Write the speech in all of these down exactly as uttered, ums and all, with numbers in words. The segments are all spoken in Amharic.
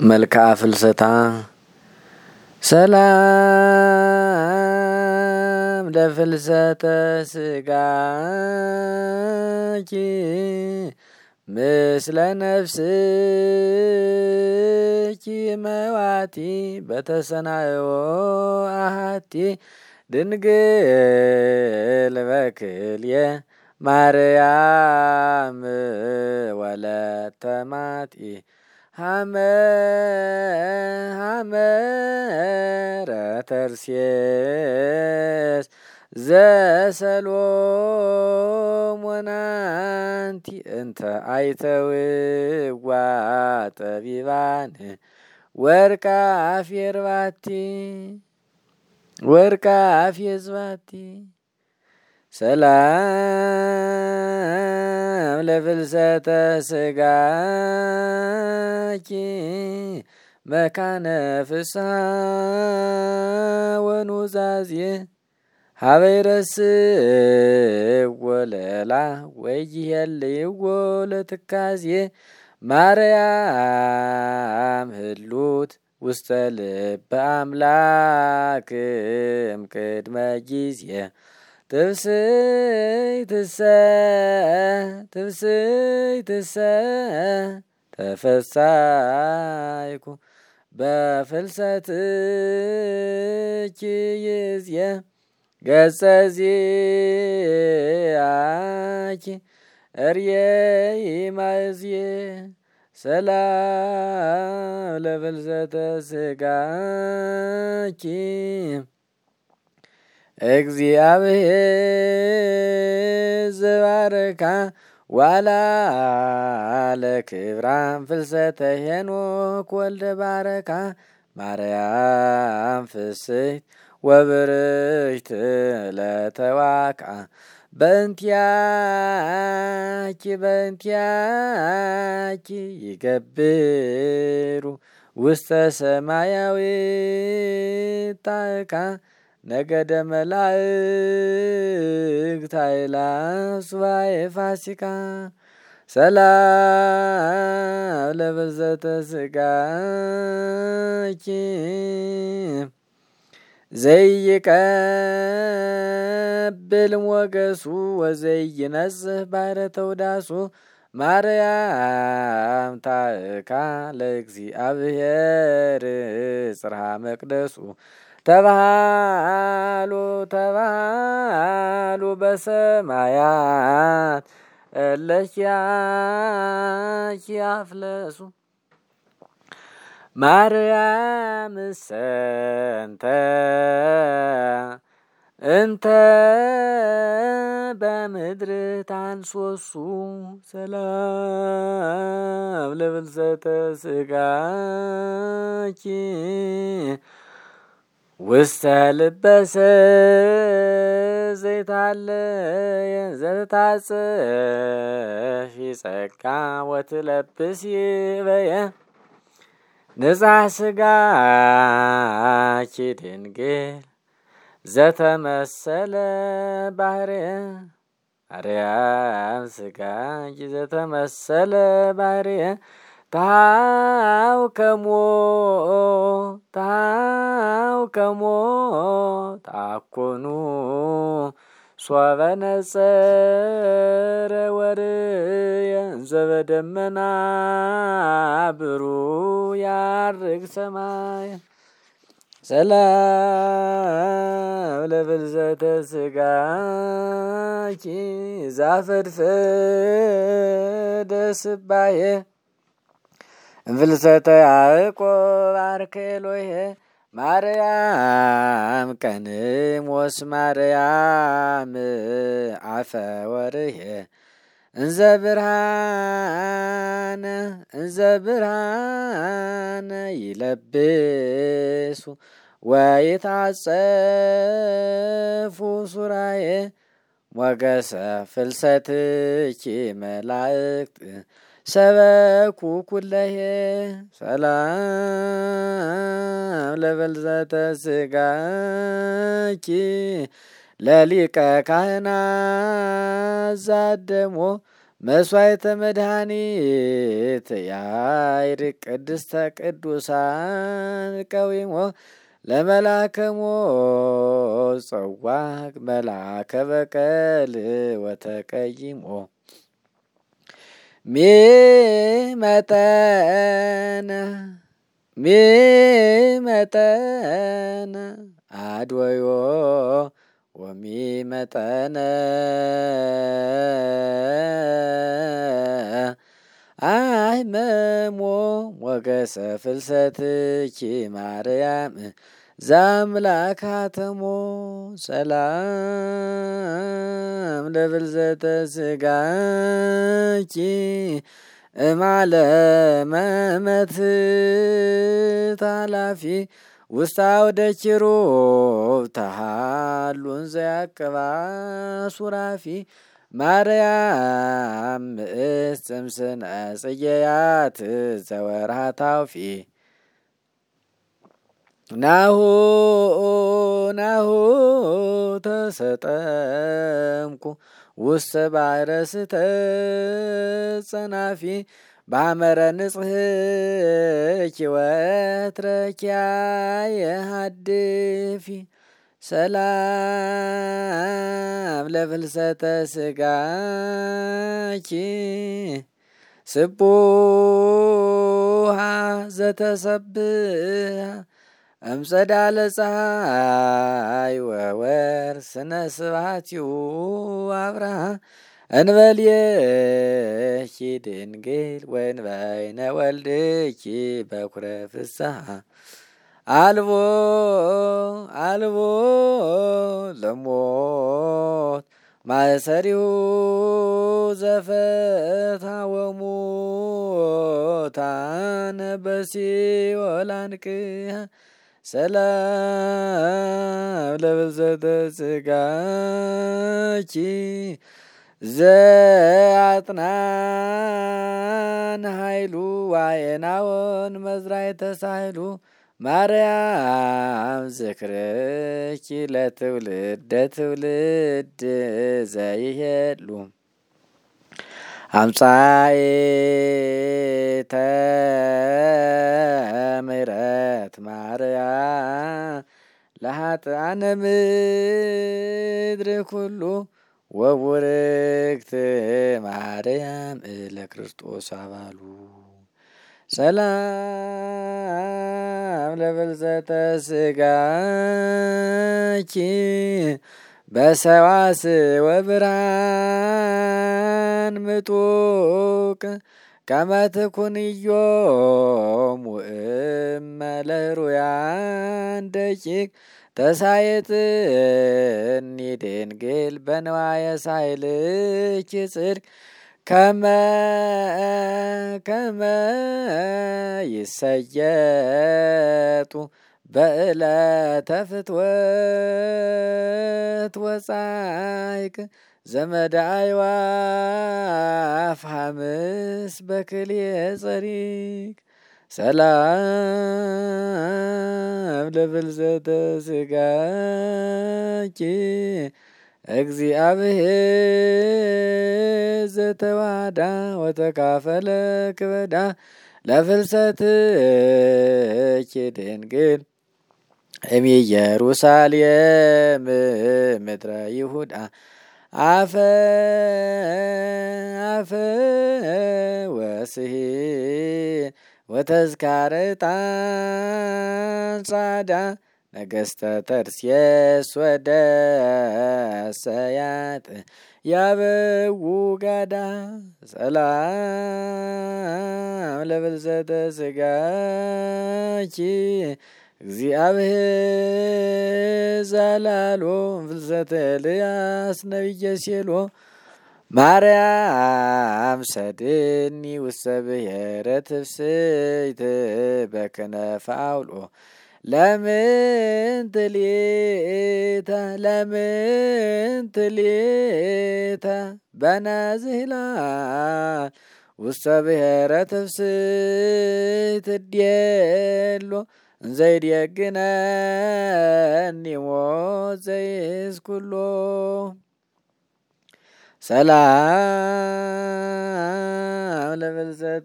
መልክዓ ፍልሰታ ሰላም ለፍልሰተ ስጋኪ ምስለ ነፍስኪ መዋቲ በተሰናዮ አሃቲ ድንግል በክልየ ማርያም ወለተ ማጢ ሀመ ሀመረ ተርሴስ ዘሰሎሞን አንቲ እንተ አይተውዋ ጠቢባን ወርቃ አፍየርባቲ ወርቃ አፍየዝባቲ ሰላም ለፍልሰተ ስጋኪ መካነ ፍስሐ ወኑዛዜ ሀበይረስእ ወለላ ወይሄልይዎ ለትካዜ ማርያም ህሉት ውስተ ልበ አምላክም ቅድመ ጊዜ ትብስይ ትሰ ትብስይ ትሰ ተፈሳይኩ በፍልሰትኪ ይዝየ ገጸ ዚአኪ እርየይ ማእዝየ ሰላም ለፍልሰተ ስጋኪ እግዚአብሔር ዘባረካ ዋላ ለክብራም ፍልሰተ ሄኖክ ወልደ ባረካ ማርያም ፍስሕት ወብርህት ለተዋካ በእንቲአኪ በእንቲአኪ ይገብሩ ውስተ ሰማያዊት ታዕካ ነገደ መላእክት አእላፍ ሱባዔ ፋሲካ ሰላም ለፍልሰተ ስጋኪ ዘይቀብል ሞገሱ ወዘይነጽህ ባሕረ ተውዳሱ ማርያም ታዕካ ለእግዚአብሔር ጽርሐ መቅደሱ ተባሃሉ ተባሃሉ በሰማያት እለኪያኪ አፍለሱ ማርያም ሰንተ እንተ በምድር ታንሶሱ ሰላም ለፍልሰተ ስጋኪ ውስተ ልበሰ ዘይታለየ ዘታጽፊ ጸጋ ወትለብሲ በየ ንጻ ስጋኪ ድንግል ዘተመሰለ ባህርየ ማርያም ስጋኪ ዘተመሰለ ባህርየ ታውከሞ ታውከሞ ታኮኑ ሶበ ነጸረ ወርየ ዘበደመና ብሩህ ያርግ ሰማይ ሰላም ለፍልሰተ ስጋኪ ዛፈድፈደ ስባሄ እንፍልሰተ ያዕቆብ አርኬሎሄ ማርያም ቀንሞስ ማርያም አፈ ወርሄ እንዘ ብርሃነ እንዘ ብርሃነ ይለብሱ ወይታጸፉ ሱራዬ ሞገሰ ፍልሰትኪ መላእክት ሰበኩ ኩለሄ ሰላም ለፍልሰተ ስጋኪ ለሊቀ ካህናት ዛደሞ መስዋዕተ መድኃኒት ያይርቅ ቅድስተ ቅዱሳን ቀዊሞ ለመላከ ሞት ጸዋቅ መልአከ በቀል ወተቀይሞ ሚመጠነ ሚመጠነ አድወዮ ወሚመጠነ አይመሞ ሞገሰ ፍልሰትኪ ማርያም ዘአምላካተሞ ሰላም ለፍልሰተ ሥጋኪ እማለመ መትት ኃላፊ ውስተ አውደ ኪሩብ ተሃሉን ዘያቅባ ሱራፊ ማርያም ምእስት ጽምስነ ጽጌያት ዘወርሃ ታውፊ ናሁ ናሁ ተሰጠምኩ ውስተ ባሕረ ስተጸናፊ ባመረ ንጽሕኪ ወትረኪያየ ሀድፊ ሰላም ለፍልሰተ ሥጋኪ ስቡሃ ዘተሰብሃ እምጸዳለ ፀሐይ ወወር ስነ ስብሐቲሁ አብርሃ እንበልየኪ ድንግል ወእንበይነ ወልድኪ በኩረ ፍስሐ አልቦ አልቦ ለሞት ማእሰሪሁ ዘፈታ ወሙታነ በሲኦል አንቅሐ ሰላም ለፍልሰተ ሥጋኪ ዘአጥናን ኃይሉ ዋየናወን መዝራዕተ ሳህሉ ማርያም ዝክርኪ ለትውልደ ትውልድ ዘይሄሉ አምጻኤተ ምሕረት ማርያም ለኃጥአነ ምድር ኩሉ ወቡርክት ማርያም ለክርስቶስ አባሉ ሰላም ለፍልሰተ ሥጋኪ በሰዋስወ ብርሃን ምጡቅ ከመ ትኩንዮም እመ ለሕሩያን ደቂቅ ተሳየጥኒ ድንግል በንዋየ ሳህልኪ ጽድቅ ከመ ከመ ይሰየጡ በዕለተ ፍትወት ወጻይቅ ዘመደ አዕዋፍ ሐምስ በክልኤ ጸሪቅ ሰላም ለፍልሰተ ሥጋኪ እግዚአብሔር ዘተዋህዳ ወተካፈለ ክበዳ ለፍልሰትኪ ድንግል እምኢየሩሳሌም ምድረ ይሁዳ አፈ አፈ ወስሂን ወተዝካረ ዕጣን ጻዳ ነገሥተ ተርሴስ ወደሰያት ያበው ጋዳ ሰላም ለፍልሰተ ሥጋኪ እግዚአብሔር ዘላሎ ፍልሰተ ኤልያስ ነቢየ ሴሎ ማርያም ሰድኒ ውስተ ብሔረ ትፍስሕት በክነፈ አውሎ ለምን ትሌተ ለምን ትሌተ በነዝህላል ውስተ ብሔረ ትፍስሕት እዴሎ እንዘይድየግነኒ ሞት ዘይእዝ ኩሎ ሰላም ለፍልሰተ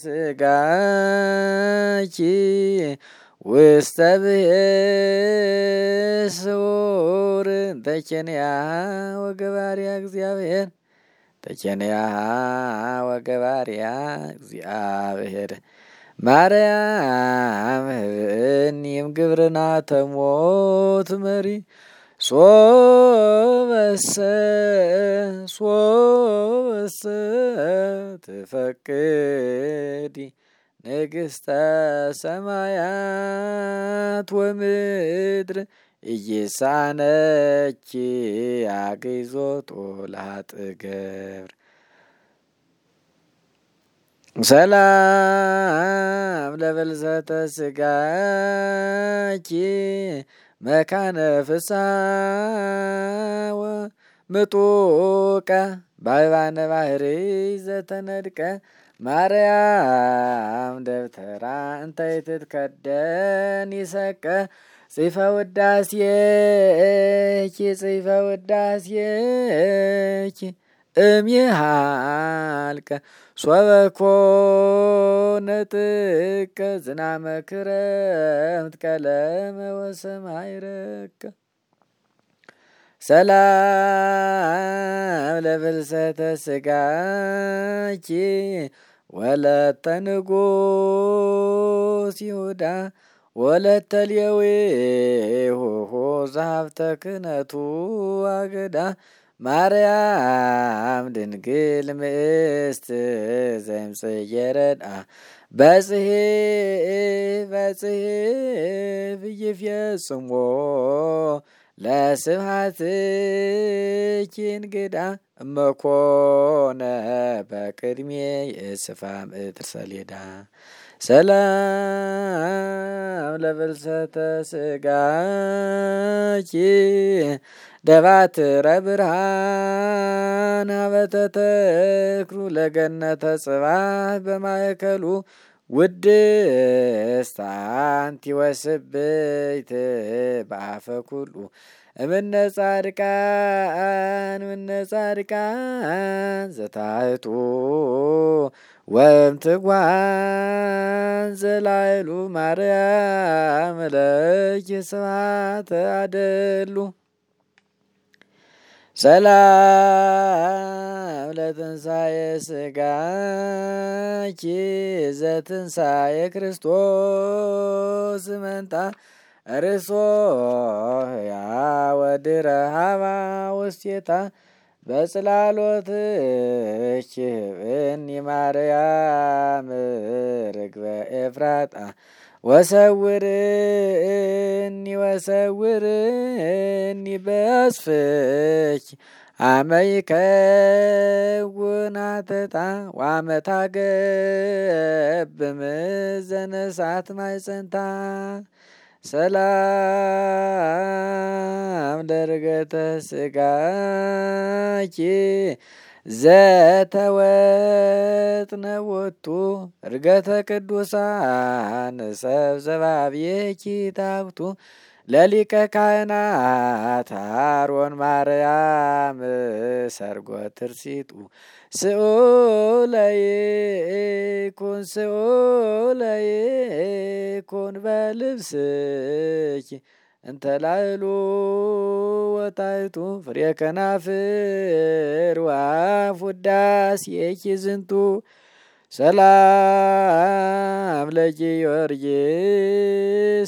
ስጋኪ ውስተ ብእስ ስውር ተኬንያ ወገባርያ እግዚአብሔር ተኬንያ ወገባርያ እግዚአብሔር ማርያም ህብእኒም ግብርና ተሞት መሪ ሶበሰ ሶበሰ ትፈቅዲ ንግሥተ ሰማያት ወምድር ኢይሳነኪ አግዞቶ ለኃጥእ ገብር ሰላም ለፍልሰተ ስጋኪ መካነ ፍስሐ ወምጡቀ ባይባነ ባህሪ ዘተነድቀ ማርያም ደብተራ እንተ ይትትከደን ይሰቀ ጽፈ ውዳሴኪ ጽፈ ውዳሴኪ እምይሃልቀ ሶበ ኮነ ጥቀ ዝናመ ክረምት ቀለመ ወሰማይ ረቀ ሰላም ለፍልሰተ ስጋኪ ወለተ ንጉሥ ይሁዳ ወለተ ሌዊ ሆሆ ዛብተ ክህነቱ አገዳ ማርያም ድንግል ምእስት ዘምጽየረድአ በጽሕፍ በጽሕፍ ይፍየጽሞ ለስብሐትኪ እንግዳ እመኮነ በቅድሜ የእስፋ ምድር ሰሌዳ ሰላም ለፍልሰተ ስጋኪ ደባትረ ብርሃን ሀበተተክሉ ለገነተ ጽባህ በማእከሉ ውድስት አንቲ ወስብእት በአፈ ኩሉ እምነ ጻድቃን እምነ ጻድቃን ዘታሕቱ ወእምትጓን ዘላዕሉ ማርያም ለኪ ስብሐተ አደሉ ሰላም ለትንሣኤ ስጋኪ ዘትንሣኤ ክርስቶስ መንጣ ርእሶ ሕያወ ወድረ ሀባ ውስቴታ በጽላሎትኪ ህብእኒ ማርያም ርግበ ኤፍራጣ ወሰውርኒ ወሰውርኒ በአስፍኪ አመ ይከውን ሀተታ ወአመ ታገብእ ምዘነ እሳት ማይጸንታ ሰላም ለርገተ ስጋኪ ዘተወጥነ ወቱ እርገተ ቅዱሳን ሰብ ዘባብየኪ ታብቱ ለሊቀ ካህናት አሮን ማርያም ሰርጎ ትርሲጡ ስኡለይኩን ስኡለይኩን በልብስኪ እንተ ላዕሉ ወታሕቱ ፍሬ ከናፍር ወአፍ ውዳሴኪ ዝንቱ ሰላም ለጊዮርጊስ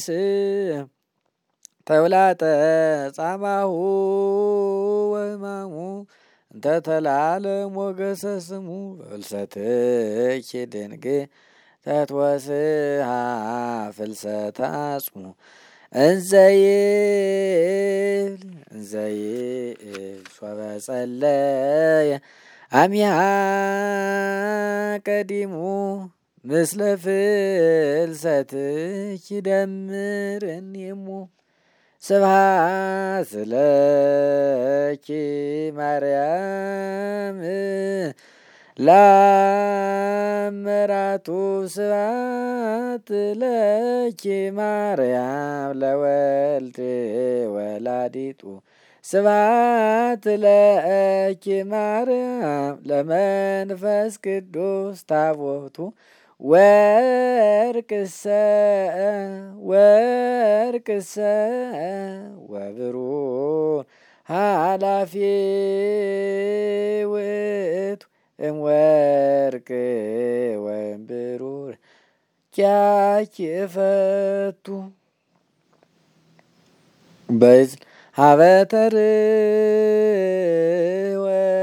ተውላጠ ጻማሁ ወሕማሙ እንተ ተላለም ሞገሰ ስሙ በፍልሰትኪ ድንግል ተትወስሃ ፍልሰተ አጽሙ እንዘይብል እንዘይብል ሶበ ጸለየ አሚሃ ቀዲሙ ምስለ ፍልሰትኪ ደምረኒ እሙ ስብሐት ለኪ ማርያም ላመራቱ ስብሐት ለኪ ማርያም ለወልድ ወላዲቱ ስብሐት ለኪ ማርያም ለመንፈስ ቅዱስ ታቦቱ ወርቅሰ ወርቅሰ ወብሩር ኃላፊ ውእቱ እምወርቅ ወእምብሩር ኪያኪ እፈቱ በእዝል ሀበ ተርኅወ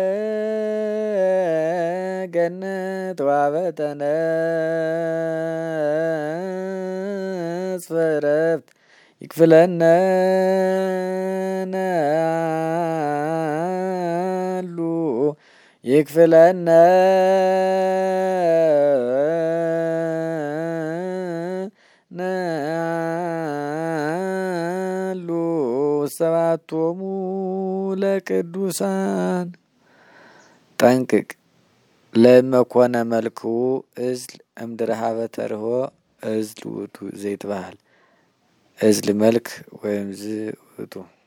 ገነት ወሀበ ተነጽፈ ዕረፍት ይክፍለነ ነአሉ ይክፍለነ ነአሉ ሰባቶሙ ለቅዱሳን ጠንቅቅ ለመኮነ መልክኡ እዝል እምድረ ሀበ ተርኅወ እዝል ውእቱ ዘይትበሃል እዝል መልክ ወይም ዝ ውእቱ